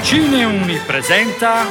Cineuni presenta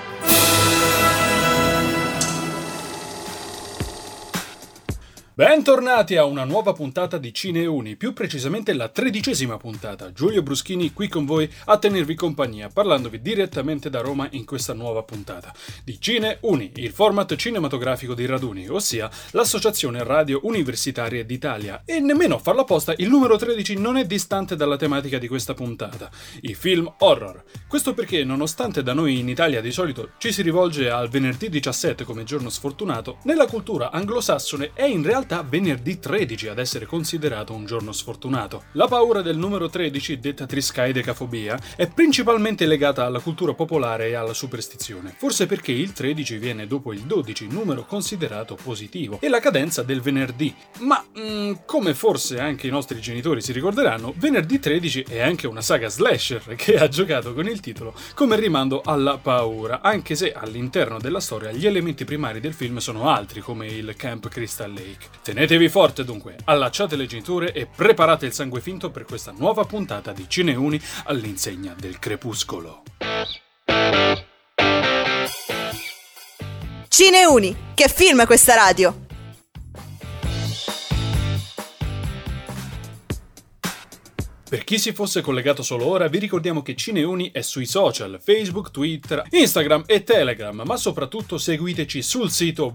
bentornati a una nuova puntata di Cineuni, più precisamente la 13ª puntata. Giulio Bruschini qui con voi a tenervi compagnia, parlandovi direttamente da Roma in questa nuova puntata di Cineuni, il format cinematografico di Raduni, ossia l'Associazione Radio Universitarie d'Italia. E nemmeno a farla apposta, il numero 13 non è distante dalla tematica di questa puntata, i film horror. Questo perché, nonostante da noi in Italia di solito ci si rivolge al venerdì 17 come giorno sfortunato, nella cultura anglosassone è in realtà venerdì 13 ad essere considerato un giorno sfortunato. La paura del numero 13, detta triscaidecafobia, è principalmente legata alla cultura popolare e alla superstizione, forse perché il 13 viene dopo il 12, numero considerato positivo, e la cadenza del venerdì. Ma, come forse anche i nostri genitori si ricorderanno, venerdì 13 è anche una saga slasher che ha giocato con il titolo come rimando alla paura, anche se all'interno della storia gli elementi primari del film sono altri, come il Camp Crystal Lake. Tenetevi forte dunque, allacciate le cinture e preparate il sangue finto per questa nuova puntata di Cineuni all'insegna del crepuscolo. Cineuni, che film è questa radio? Per chi si fosse collegato solo ora, vi ricordiamo che Cineuni è sui social, Facebook, Twitter, Instagram e Telegram, ma soprattutto seguiteci sul sito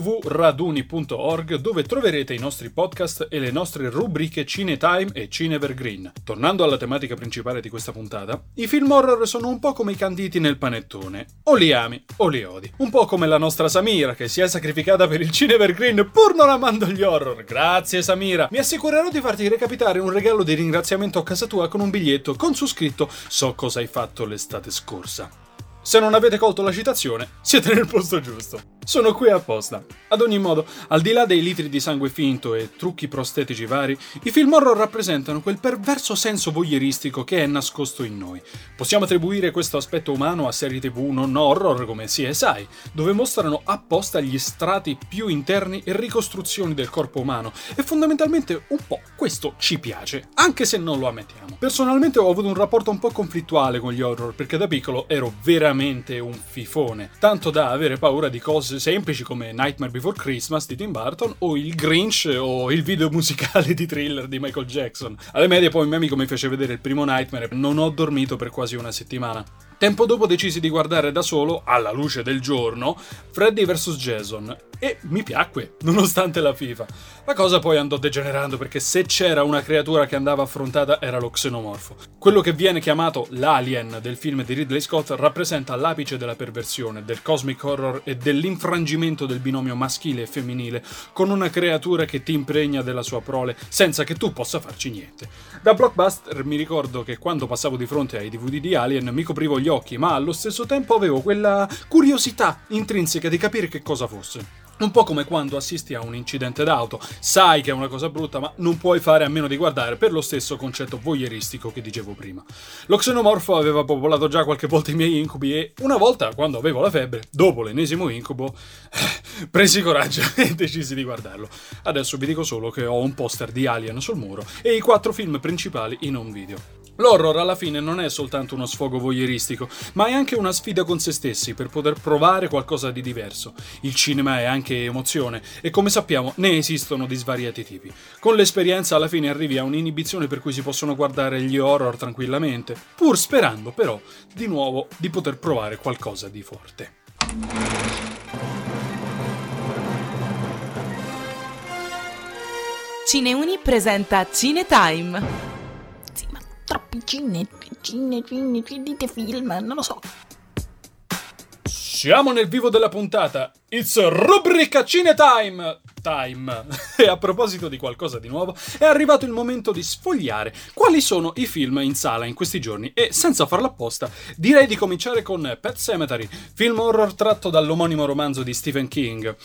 www.raduni.org, dove troverete i nostri podcast e le nostre rubriche Cinetime e Cinevergreen. Tornando alla tematica principale di questa puntata, i film horror sono un po' come i canditi nel panettone, o li ami o li odi. Un po' come la nostra Samira, che si è sacrificata per il Cinevergreen pur non amando gli horror. Grazie Samira, mi assicurerò di farti recapitare un regalo di ringraziamento a casa tua con un biglietto con su scritto "So cosa hai fatto l'estate scorsa". Se non avete colto la citazione, siete nel posto giusto. Sono qui apposta. Ad ogni modo, al di là dei litri di sangue finto e trucchi prostetici vari, i film horror rappresentano quel perverso senso voyeuristico che è nascosto in noi. Possiamo attribuire questo aspetto umano a serie TV non horror come CSI, dove mostrano apposta gli strati più interni e ricostruzioni del corpo umano, e fondamentalmente un po' questo ci piace, anche se non lo ammettiamo. Personalmente ho avuto un rapporto un po' conflittuale con gli horror, perché da piccolo ero veramente un fifone, tanto da avere paura di cose semplici come Nightmare Before Christmas di Tim Burton o il Grinch o il video musicale di Thriller di Michael Jackson. Alle medie poi un mio amico mi fece vedere il primo Nightmare e non ho dormito per quasi una settimana. Tempo dopo decisi di guardare da solo, alla luce del giorno, Freddy vs. Jason, e mi piacque, nonostante la FIFA. La cosa poi andò degenerando, perché se c'era una creatura che andava affrontata era lo xenomorfo. Quello che viene chiamato l'Alien del film di Ridley Scott rappresenta l'apice della perversione, del cosmic horror e dell'infrangimento del binomio maschile e femminile, con una creatura che ti impregna della sua prole senza che tu possa farci niente. Da blockbuster mi ricordo che quando passavo di fronte ai DVD di Alien mi coprivo gli occhi, ma allo stesso tempo avevo quella curiosità intrinseca di capire che cosa fosse. Un po' come quando assisti a un incidente d'auto, sai che è una cosa brutta, ma non puoi fare a meno di guardare, per lo stesso concetto voyeuristico che dicevo prima. Lo xenomorfo aveva popolato già qualche volta i miei incubi e una volta, quando avevo la febbre, dopo l'ennesimo incubo, presi coraggio e decisi di guardarlo. Adesso vi dico solo che ho un poster di Alien sul muro e i 4 film principali in home video. L'horror alla fine non è soltanto uno sfogo voyeuristico, ma è anche una sfida con se stessi per poter provare qualcosa di diverso. Il cinema è anche emozione e, come sappiamo, ne esistono di svariati tipi. Con l'esperienza alla fine arrivi a un'inibizione per cui si possono guardare gli horror tranquillamente, pur sperando però di nuovo di poter provare qualcosa di forte. Cineuni presenta Cinetime. Troppi dite film, non lo so. Siamo nel vivo della puntata. It's rubrica Cinetime! E a proposito di qualcosa di nuovo, è arrivato il momento di sfogliare quali sono i film in sala in questi giorni e, senza farlo apposta, direi di cominciare con Pet Sematary, film horror tratto dall'omonimo romanzo di Stephen King.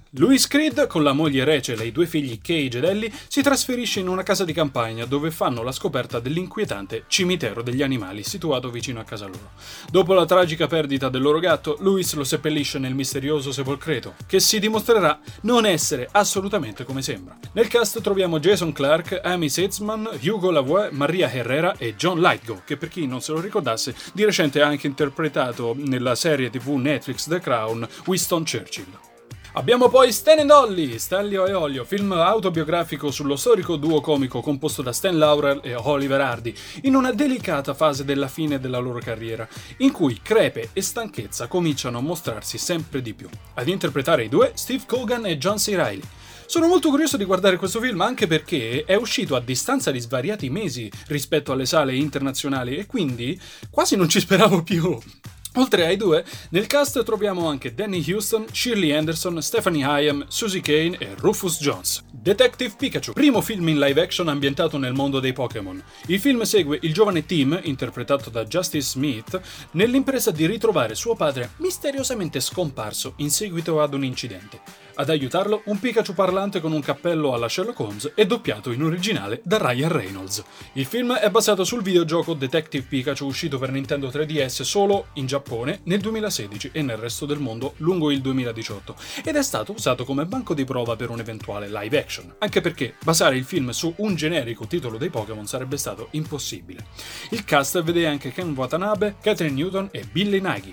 Louis Creed, con la moglie Rachel e i 2 figli Cage ed Ellie, si trasferisce in una casa di campagna dove fanno la scoperta dell'inquietante cimitero degli animali situato vicino a casa loro. Dopo la tragica perdita del loro gatto, Louis lo seppellisce nel misterioso sepolcreto, che si dimostrerà non essere assolutamente come sembra. Nel cast troviamo Jason Clarke, Amy Seitzman, Hugo Lavoie, Maria Herrera e John Lithgow, che per chi non se lo ricordasse, di recente ha anche interpretato nella serie TV Netflix The Crown Winston Churchill. Abbiamo poi Stan and Ollie, Stanlio e Ollio, film autobiografico sullo storico duo comico composto da Stan Laurel e Oliver Hardy, in una delicata fase della fine della loro carriera, in cui crepe e stanchezza cominciano a mostrarsi sempre di più. Ad interpretare i due, Steve Coogan e John C. Reilly. Sono molto curioso di guardare questo film anche perché è uscito a distanza di svariati mesi rispetto alle sale internazionali e quindi quasi non ci speravo più. Oltre ai due, nel cast troviamo anche Danny Huston, Shirley Anderson, Stephanie Hyam, Susie Kane e Rufus Jones. Detective Pikachu, primo film in live action ambientato nel mondo dei Pokémon. Il film segue il giovane Tim, interpretato da Justice Smith, nell'impresa di ritrovare suo padre misteriosamente scomparso in seguito ad un incidente. Ad aiutarlo, un Pikachu parlante con un cappello alla Sherlock Holmes e doppiato in originale da Ryan Reynolds. Il film è basato sul videogioco Detective Pikachu uscito per Nintendo 3DS solo in Giappone nel 2016 e nel resto del mondo lungo il 2018 ed è stato usato come banco di prova per un eventuale live action, anche perché basare il film su un generico titolo dei Pokémon sarebbe stato impossibile. Il cast vede anche Ken Watanabe, Catherine Newton e Billy Nagy.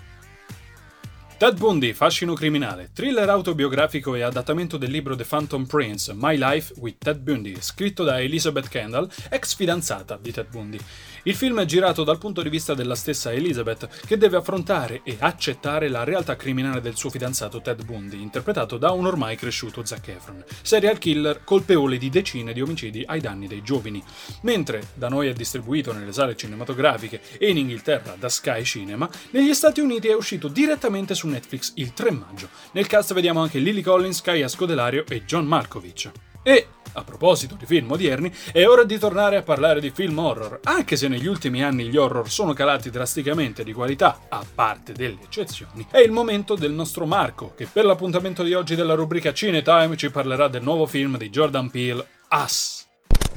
Ted Bundy, fascino criminale, thriller autobiografico e adattamento del libro The Phantom Prince, My Life with Ted Bundy, scritto da Elizabeth Kendall, ex fidanzata di Ted Bundy. Il film è girato dal punto di vista della stessa Elizabeth, che deve affrontare e accettare la realtà criminale del suo fidanzato Ted Bundy, interpretato da un ormai cresciuto Zac Efron, serial killer colpevole di decine di omicidi ai danni dei giovani. Mentre da noi è distribuito nelle sale cinematografiche e in Inghilterra da Sky Cinema, negli Stati Uniti è uscito direttamente su Netflix il 3 maggio. Nel cast vediamo anche Lily Collins, Kaya Scodelario e John Malkovich. E, a proposito di film odierni, è ora di tornare a parlare di film horror, anche se negli ultimi anni gli horror sono calati drasticamente di qualità, a parte delle eccezioni. È il momento del nostro Marco, che per l'appuntamento di oggi della rubrica Cine Time ci parlerà del nuovo film di Jordan Peele, Us.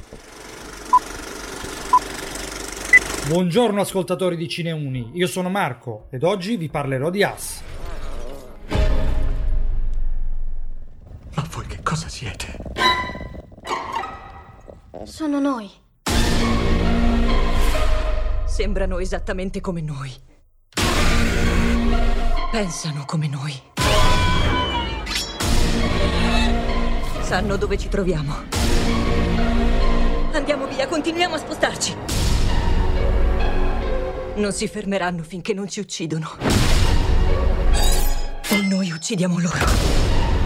Buongiorno ascoltatori di Cineuni, io sono Marco ed oggi vi parlerò di Us. Ma voi che cosa siete? Sono noi. Sembrano esattamente come noi. Pensano come noi. Sanno dove ci troviamo. Andiamo via, continuiamo a spostarci. Non si fermeranno finché non ci uccidono. E noi uccidiamo loro.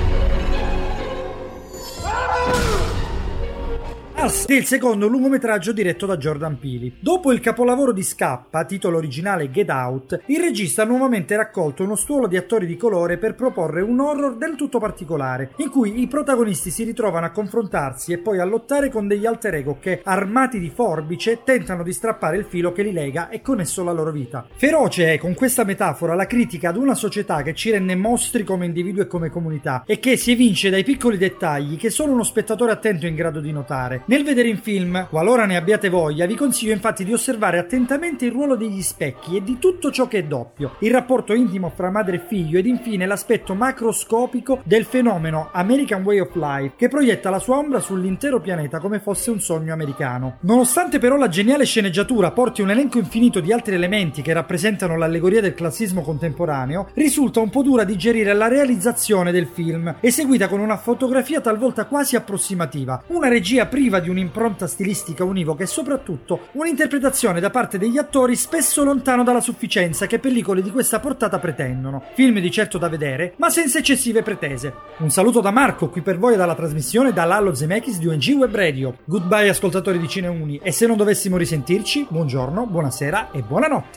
Us è il secondo lungometraggio diretto da Jordan Peele. Dopo il capolavoro di Scappa, titolo originale Get Out, il regista ha nuovamente raccolto uno stuolo di attori di colore per proporre un horror del tutto particolare, in cui i protagonisti si ritrovano a confrontarsi e poi a lottare con degli alter ego che, armati di forbice, tentano di strappare il filo che li lega e con esso la loro vita. Feroce è, con questa metafora, la critica ad una società che ci rende mostri come individui e come comunità, e che si evince dai piccoli dettagli che solo uno spettatore attento è in grado di notare. Nel vedere in film, qualora ne abbiate voglia, vi consiglio infatti di osservare attentamente il ruolo degli specchi e di tutto ciò che è doppio, il rapporto intimo fra madre e figlio ed infine l'aspetto macroscopico del fenomeno American Way of Life, che proietta la sua ombra sull'intero pianeta come fosse un sogno americano. Nonostante però la geniale sceneggiatura porti un elenco infinito di altri elementi che rappresentano l'allegoria del classismo contemporaneo, risulta un po' dura digerire la realizzazione del film, eseguita con una fotografia talvolta quasi approssimativa, una regia priva di un'impronta stilistica univoca e soprattutto un'interpretazione da parte degli attori spesso lontano dalla sufficienza che pellicole di questa portata pretendono. Film di certo da vedere, ma senza eccessive pretese. Un saluto da Marco, qui per voi dalla trasmissione da Lallo Zemeckis di ONG Web Radio. Goodbye ascoltatori di Cineuni, e se non dovessimo risentirci, buongiorno, buonasera e buonanotte.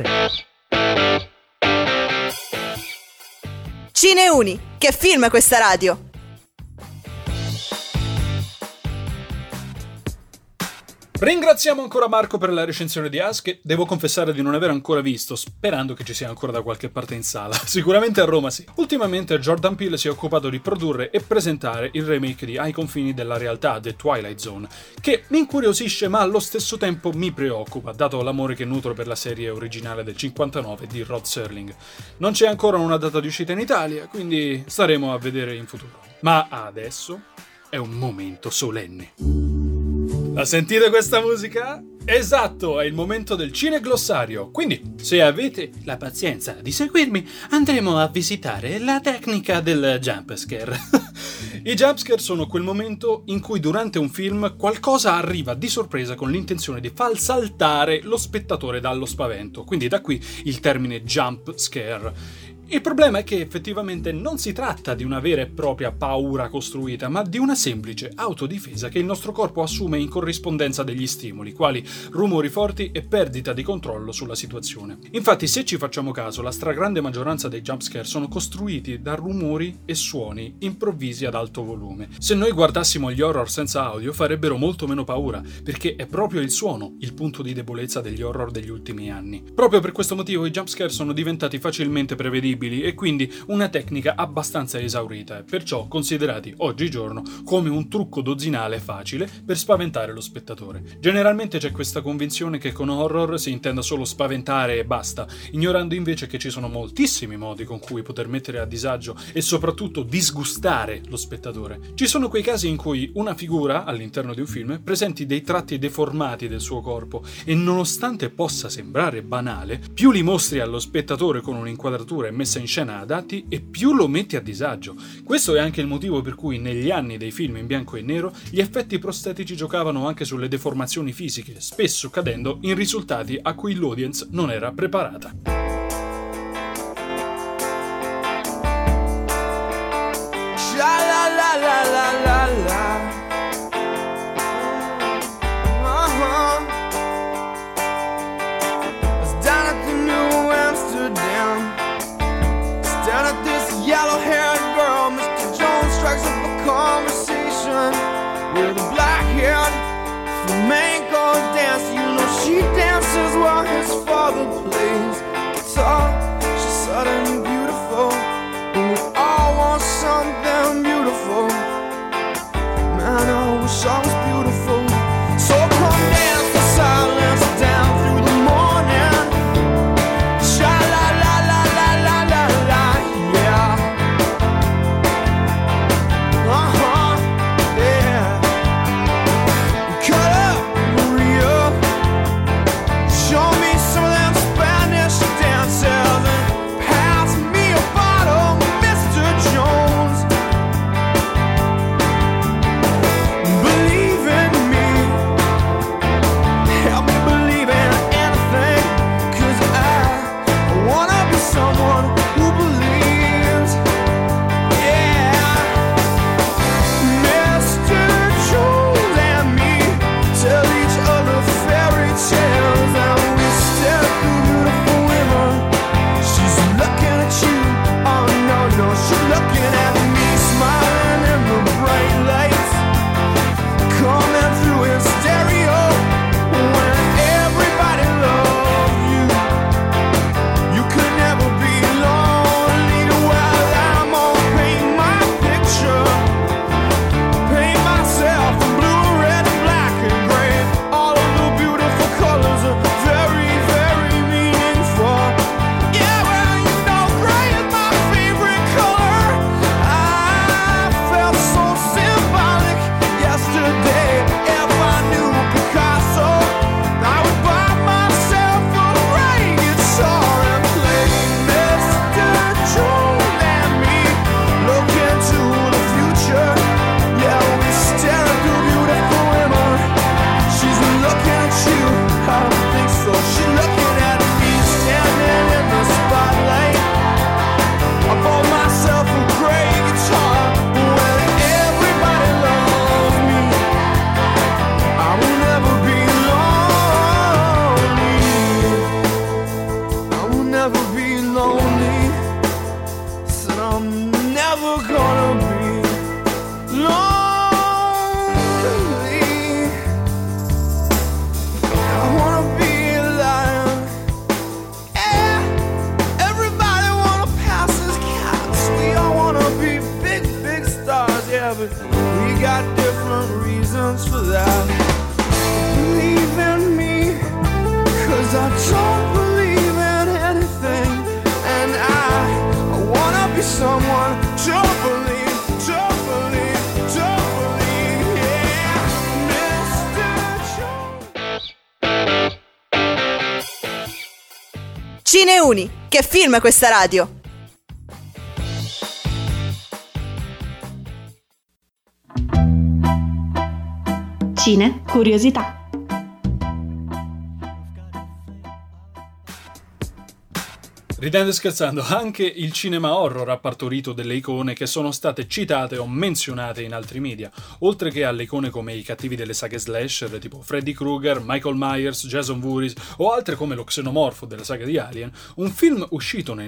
Cineuni, che film è questa radio? Ringraziamo ancora Marco per la recensione di Us, che devo confessare di non aver ancora visto, sperando che ci sia ancora da qualche parte in sala. Sicuramente a Roma sì. Ultimamente Jordan Peele si è occupato di produrre e presentare il remake di Ai confini della realtà, The Twilight Zone, che mi incuriosisce ma allo stesso tempo mi preoccupa, dato l'amore che nutro per la serie originale del 59 di Rod Serling. Non c'è ancora una data di uscita in Italia, quindi staremo a vedere in futuro. Ma adesso è un momento solenne. La sentite questa musica? Esatto, è il momento del cineglossario. Quindi, se avete la pazienza di seguirmi, andremo a visitare la tecnica del jumpscare. I jumpscare sono quel momento in cui durante un film qualcosa arriva di sorpresa con l'intenzione di far saltare lo spettatore dallo spavento. Quindi da qui il termine jump scare. Il problema è che effettivamente non si tratta di una vera e propria paura costruita, ma di una semplice autodifesa che il nostro corpo assume in corrispondenza degli stimoli, quali rumori forti e perdita di controllo sulla situazione. Infatti, se ci facciamo caso, la stragrande maggioranza dei jumpscare sono costruiti da rumori e suoni improvvisi ad alto volume. Se noi guardassimo gli horror senza audio, farebbero molto meno paura, perché è proprio il suono il punto di debolezza degli horror degli ultimi anni. Proprio per questo motivo i jumpscare sono diventati facilmente prevedibili e quindi una tecnica abbastanza esaurita e perciò considerati oggigiorno come un trucco dozzinale facile per spaventare lo spettatore. Generalmente c'è questa convinzione che con horror si intenda solo spaventare e basta, ignorando invece che ci sono moltissimi modi con cui poter mettere a disagio e soprattutto disgustare lo spettatore. Ci sono quei casi in cui una figura all'interno di un film presenti dei tratti deformati del suo corpo e nonostante possa sembrare banale, più li mostri allo spettatore con un'inquadratura e messa in scena adatti e più lo metti a disagio. Questo è anche il motivo per cui negli anni dei film in bianco e nero gli effetti prostetici giocavano anche sulle deformazioni fisiche, spesso cadendo in risultati a cui l'audience non era preparata. Yellow-haired girl, Mr. Jones strikes up a conversation with a black-haired flamenco dancer. You know she dances while his father plays guitar. She's sudden and beautiful, and we all want something beautiful. Man, I wish I was beautiful. So come dance the silence down through the morning. Sha-la-la-la-la-la-la-la, yeah. Yeah. Cut up, Maria. Show me some of them Spanish dances and pass me Cineuni, che film è questa radio? Cine Curiosità. Ridendo e scherzando, anche il cinema horror ha partorito delle icone che sono state citate o menzionate in altri media, oltre che alle icone come i cattivi delle saghe slasher tipo Freddy Krueger, Michael Myers, Jason Voorhees o altre come lo xenomorfo della saga di Alien. Un film uscito nel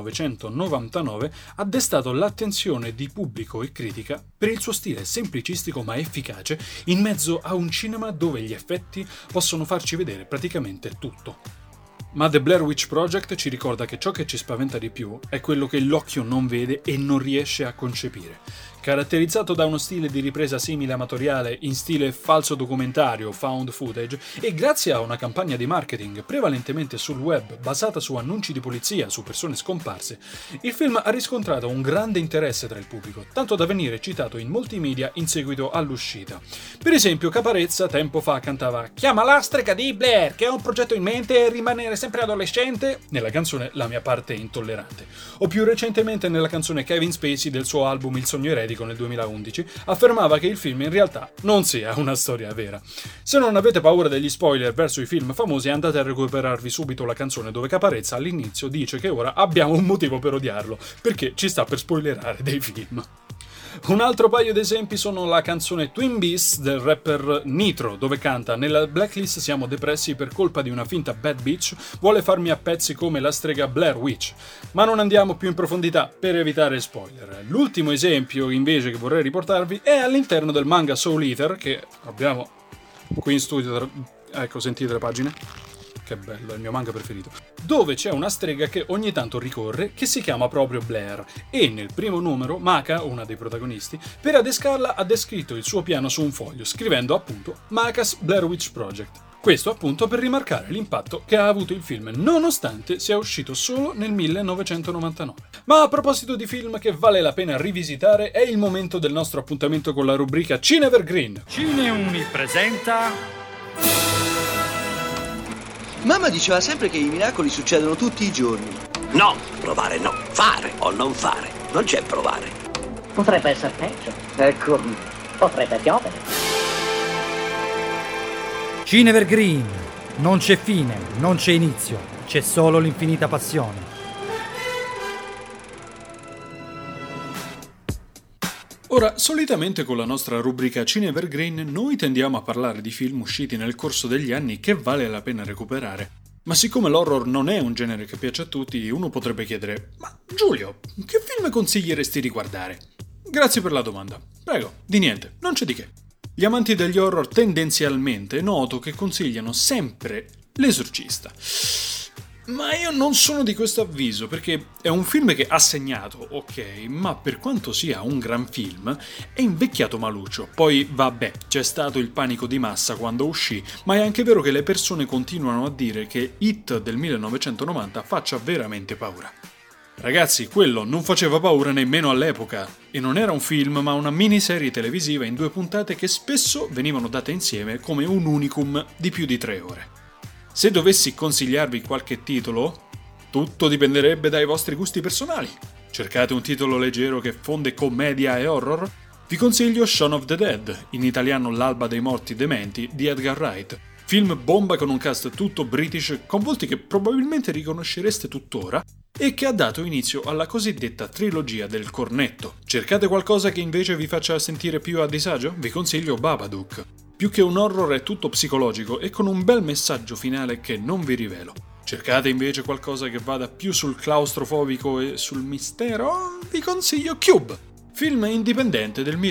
1999 ha destato l'attenzione di pubblico e critica per il suo stile semplicistico ma efficace in mezzo a un cinema dove gli effetti possono farci vedere praticamente tutto. Ma The Blair Witch Project ci ricorda che ciò che ci spaventa di più è quello che l'occhio non vede e non riesce a concepire. Caratterizzato da uno stile di ripresa simile amatoriale in stile falso documentario, found footage, e grazie a una campagna di marketing prevalentemente sul web basata su annunci di polizia su persone scomparse, il film ha riscontrato un grande interesse tra il pubblico, tanto da venire citato in molti media in seguito all'uscita. Per esempio, Caparezza tempo fa cantava "Chiama la strega di Blair, che ha un progetto in mente e rimanere sempre adolescente", nella canzone La mia parte intollerante. O più recentemente nella canzone Kevin Spacey del suo album Il sogno eretico nel 2011, affermava che il film in realtà non sia una storia vera. Se non avete paura degli spoiler verso i film famosi, andate a recuperarvi subito la canzone dove Caparezza all'inizio dice che ora abbiamo un motivo per odiarlo, perché ci sta per spoilerare dei film. Un altro paio di esempi sono la canzone Twin Beasts del rapper Nitro, dove canta "Nella blacklist siamo depressi per colpa di una finta bad bitch, vuole farmi a pezzi come la strega Blair Witch". Ma non andiamo più in profondità per evitare spoiler. L'ultimo esempio invece che vorrei riportarvi è all'interno del manga Soul Eater, che abbiamo qui in studio. Ecco, sentite le pagine? Che bello, è il mio manga preferito. Dove c'è una strega che ogni tanto ricorre, che si chiama proprio Blair, e nel primo numero Maka, una dei protagonisti, per adescarla ha descritto il suo piano su un foglio, scrivendo appunto Maka's Blair Witch Project. Questo appunto per rimarcare l'impatto che ha avuto il film, nonostante sia uscito solo nel 1999. Ma a proposito di film che vale la pena rivisitare, è il momento del nostro appuntamento con la rubrica Cinevergreen. Cineuni presenta... Mamma diceva sempre che i miracoli succedono tutti i giorni. No, provare no, fare o non fare, non c'è provare. Potrebbe essere peggio. Ecco. Potrebbe piovere. Cinevergreen. Non c'è fine, non c'è inizio, c'è solo l'infinita passione. Ora, solitamente con la nostra rubrica Cinevergreen noi tendiamo a parlare di film usciti nel corso degli anni che vale la pena recuperare. Ma siccome l'horror non è un genere che piace a tutti, uno potrebbe chiedere: ma Giulio, che film consiglieresti di guardare? Grazie per la domanda. Prego, di niente, non c'è di che. Gli amanti degli horror tendenzialmente noto che consigliano sempre L'Esorcista. Ma io non sono di questo avviso, perché è un film che ha segnato, ok, ma per quanto sia un gran film, è invecchiato maluccio. Poi, vabbè, c'è stato il panico di massa quando uscì, ma è anche vero che le persone continuano a dire che It del 1990 faccia veramente paura. Ragazzi, quello non faceva paura nemmeno all'epoca, e non era un film ma una miniserie televisiva in 2 puntate che spesso venivano date insieme come un unicum di più di 3 ore. Se dovessi consigliarvi qualche titolo, tutto dipenderebbe dai vostri gusti personali. Cercate un titolo leggero che fonde commedia e horror? Vi consiglio Shaun of the Dead, in italiano L'alba dei morti dementi, di Edgar Wright. Film bomba con un cast tutto british, con volti che probabilmente riconoscereste tuttora, e che ha dato inizio alla cosiddetta trilogia del cornetto. Cercate qualcosa che invece vi faccia sentire più a disagio? Vi consiglio Babadook. Più che un horror è tutto psicologico e con un bel messaggio finale che non vi rivelo. Cercate invece qualcosa che vada più sul claustrofobico e sul mistero? Vi consiglio Cube, film indipendente del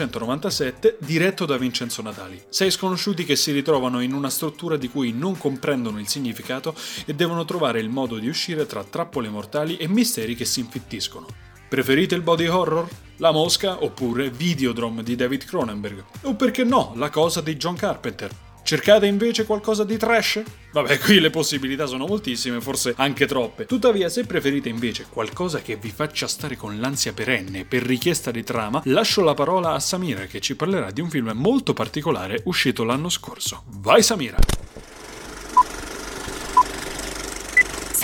1997 diretto da Vincenzo Natali. 6 sconosciuti che si ritrovano in una struttura di cui non comprendono il significato e devono trovare il modo di uscire tra trappole mortali e misteri che si infittiscono. Preferite il body horror? La Mosca oppure Videodrome di David Cronenberg? O perché no, La cosa di John Carpenter? Cercate invece qualcosa di trash? Vabbè, qui le possibilità sono moltissime, forse anche troppe. Tuttavia, se preferite invece qualcosa che vi faccia stare con l'ansia perenne per richiesta di trama, lascio la parola a Samira che ci parlerà di un film molto particolare uscito l'anno scorso. Vai Samira!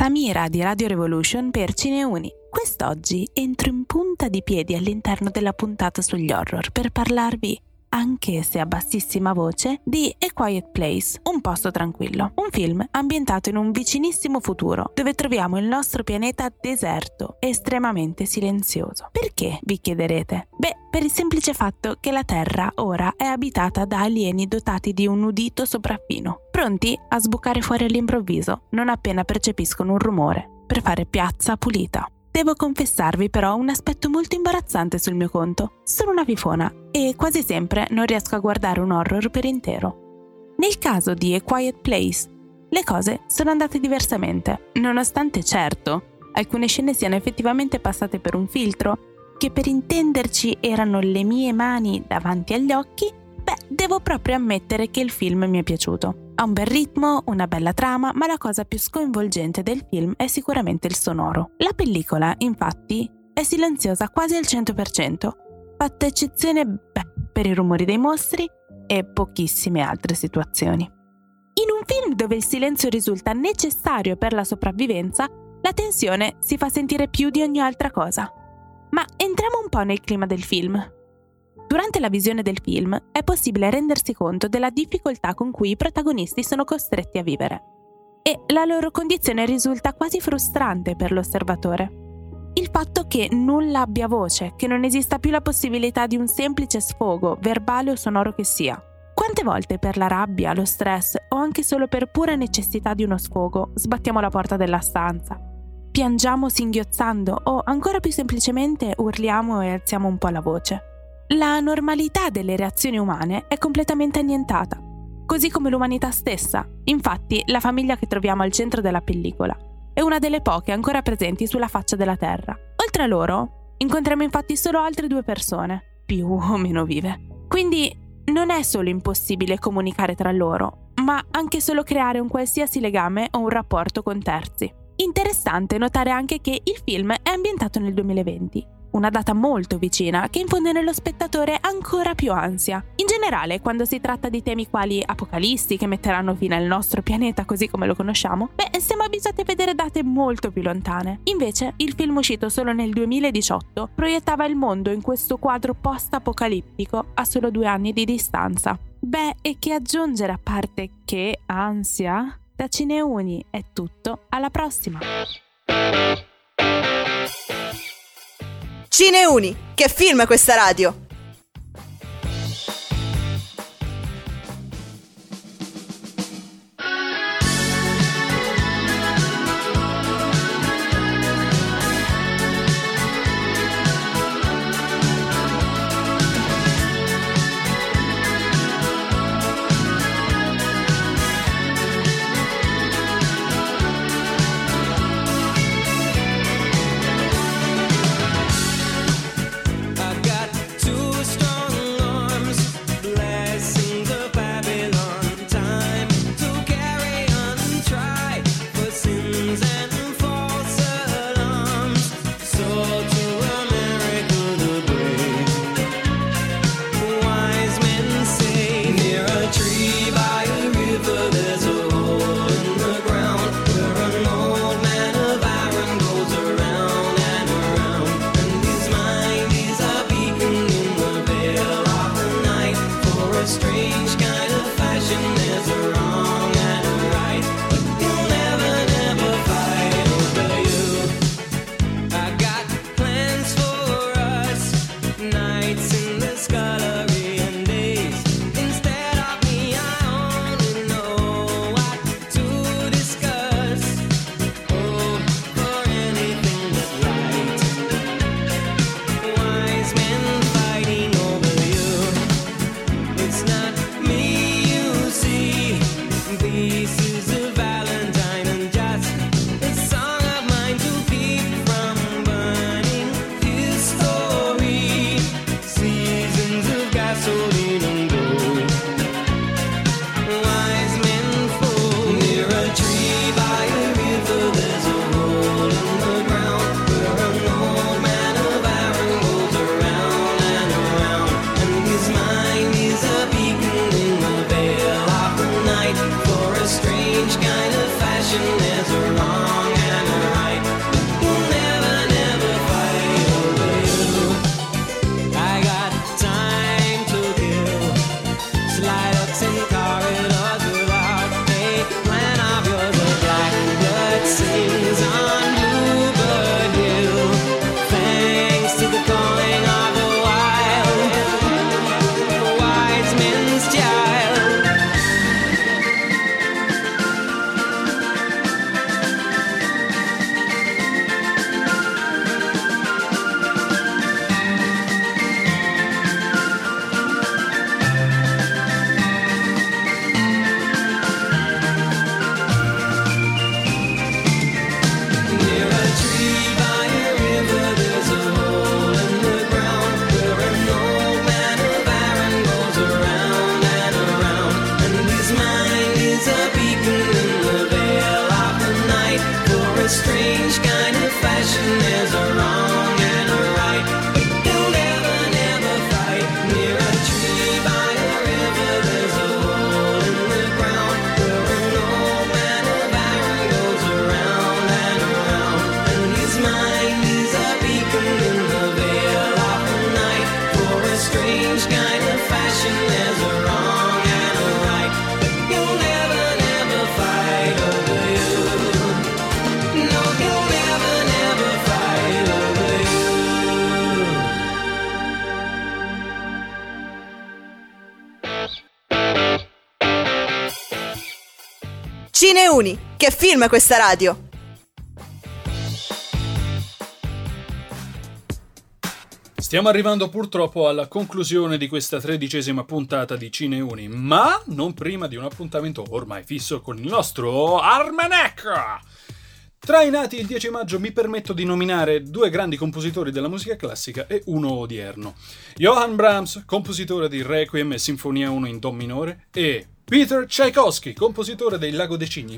Samira di Radio Revolution per Cineuni. Quest'oggi entro in punta di piedi all'interno della puntata sugli horror per parlarvi, anche se a bassissima voce, di A Quiet Place, Un posto tranquillo, un film ambientato in un vicinissimo futuro dove troviamo il nostro pianeta deserto e estremamente silenzioso. Perché, vi chiederete? Beh, per il semplice fatto che la Terra ora è abitata da alieni dotati di un udito sopraffino, pronti a sbucare fuori all'improvviso non appena percepiscono un rumore, per fare piazza pulita. Devo confessarvi però un aspetto molto imbarazzante sul mio conto. Sono una fifona e quasi sempre non riesco a guardare un horror per intero. Nel caso di A Quiet Place, le cose sono andate diversamente, nonostante certo alcune scene siano effettivamente passate per un filtro, che per intenderci erano le mie mani davanti agli occhi. Beh, devo proprio ammettere che il film mi è piaciuto. Ha un bel ritmo, una bella trama, ma la cosa più sconvolgente del film è sicuramente il sonoro. La pellicola, infatti, è silenziosa quasi al 100%, fatta eccezione, per i rumori dei mostri e pochissime altre situazioni. In un film dove il silenzio risulta necessario per la sopravvivenza, la tensione si fa sentire più di ogni altra cosa. Ma entriamo un po' nel clima del film. Durante la visione del film è possibile rendersi conto della difficoltà con cui i protagonisti sono costretti a vivere e la loro condizione risulta quasi frustrante per l'osservatore. Il fatto che nulla abbia voce, che non esista più la possibilità di un semplice sfogo, verbale o sonoro che sia. Quante volte per la rabbia, lo stress o anche solo per pura necessità di uno sfogo sbattiamo la porta della stanza, piangiamo singhiozzando o ancora più semplicemente urliamo e alziamo un po' la voce. La normalità delle reazioni umane è completamente annientata, così come l'umanità stessa. Infatti, la famiglia che troviamo al centro della pellicola è una delle poche ancora presenti sulla faccia della Terra. Oltre a loro, incontriamo infatti solo altre 2 persone, più o meno vive. Quindi non è solo impossibile comunicare tra loro, ma anche solo creare un qualsiasi legame o un rapporto con terzi. Interessante notare anche che il film è ambientato nel 2020. Una data molto vicina che infonde nello spettatore ancora più ansia. In generale, quando si tratta di temi quali apocalissi che metteranno fine al nostro pianeta così come lo conosciamo, siamo abituati a vedere date molto più lontane. Invece, il film uscito solo nel 2018 proiettava il mondo in questo quadro post-apocalittico a solo 2 anni di distanza. E che aggiungere a parte che ansia? Da Cineuni è tutto, alla prossima! Cineuni, che film è questa radio? strange kind of fashion. There's a wrong and Cineuni, che film è questa radio? Stiamo arrivando purtroppo alla conclusione di questa 13ª puntata di Cineuni, ma non prima di un appuntamento ormai fisso con il nostro Almanacco! Tra i nati il 10 maggio mi permetto di nominare 2 grandi compositori della musica classica e uno odierno. Johann Brahms, compositore di Requiem e Sinfonia 1 in Do minore, e Peter Tchaikovsky, compositore dei Lago dei Cigni.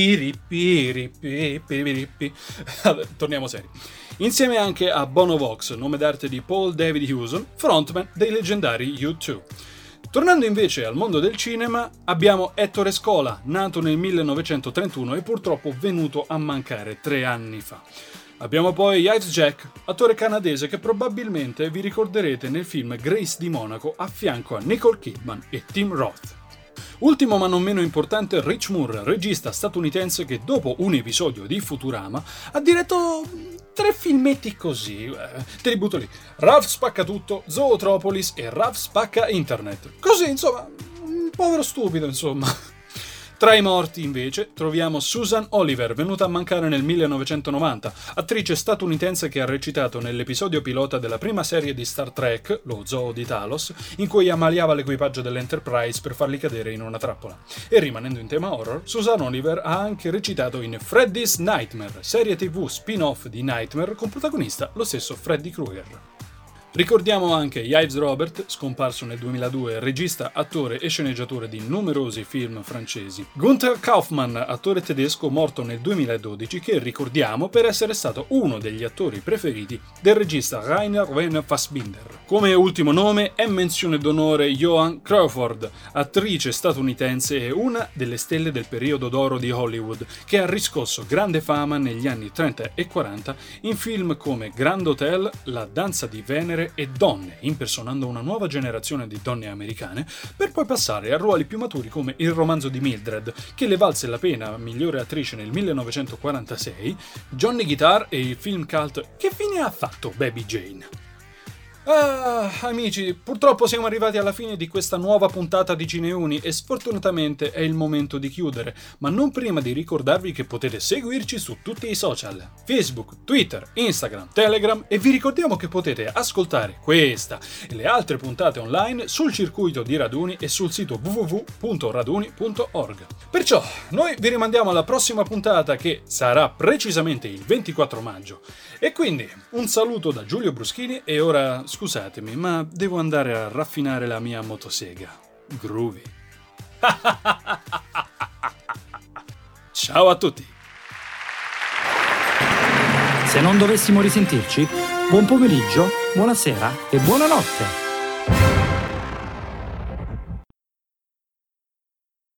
Torniamo seri. Insieme anche a Bono Vox, nome d'arte di Paul David Hewson, frontman dei leggendari U2. Tornando invece al mondo del cinema, abbiamo Ettore Scola, nato nel 1931 e purtroppo venuto a mancare 3 anni fa. Abbiamo poi Yves Jack, attore canadese che probabilmente vi ricorderete nel film Grace di Monaco a fianco a Nicole Kidman e Tim Roth. Ultimo ma non meno importante, Rich Moore, regista statunitense che dopo un episodio di Futurama ha diretto 3 filmetti così, te li butto lì: Ralph spacca tutto, Zootropolis e Ralph spacca internet. Così, insomma, un povero stupido, insomma. Tra i morti, invece, troviamo Susan Oliver, venuta a mancare nel 1990, attrice statunitense che ha recitato nell'episodio pilota della prima serie di Star Trek, lo Zoo di Talos, in cui ammaliava l'equipaggio dell'Enterprise per farli cadere in una trappola. E rimanendo in tema horror, Susan Oliver ha anche recitato in Freddy's Nightmare, serie TV spin-off di Nightmare con protagonista lo stesso Freddy Krueger. Ricordiamo anche Yves Robert, scomparso nel 2002, regista, attore e sceneggiatore di numerosi film francesi. Gunther Kaufmann, attore tedesco morto nel 2012, che ricordiamo per essere stato uno degli attori preferiti del regista Rainer Werner Fassbinder. Come ultimo nome è menzione d'onore Joan Crawford, attrice statunitense e una delle stelle del periodo d'oro di Hollywood, che ha riscosso grande fama negli anni 30 e 40 in film come Grand Hotel, La danza di Venere e Donne, impersonando una nuova generazione di donne americane, per poi passare a ruoli più maturi come Il romanzo di Mildred, che le valse la pena migliore attrice nel 1946, Johnny Guitar e il film cult Che fine ha fatto Baby Jane? Amici, purtroppo siamo arrivati alla fine di questa nuova puntata di Cineuni e sfortunatamente è il momento di chiudere, ma non prima di ricordarvi che potete seguirci su tutti i social: Facebook, Twitter, Instagram, Telegram, e vi ricordiamo che potete ascoltare questa e le altre puntate online sul circuito di Raduni e sul sito www.raduni.org. Perciò noi vi rimandiamo alla prossima puntata, che sarà precisamente il 24 maggio. E quindi un saluto da Giulio Bruschini e ora scusatemi, ma devo andare a raffinare la mia motosega. Groovy. Ciao a tutti. Se non dovessimo risentirci, buon pomeriggio, buonasera e buonanotte.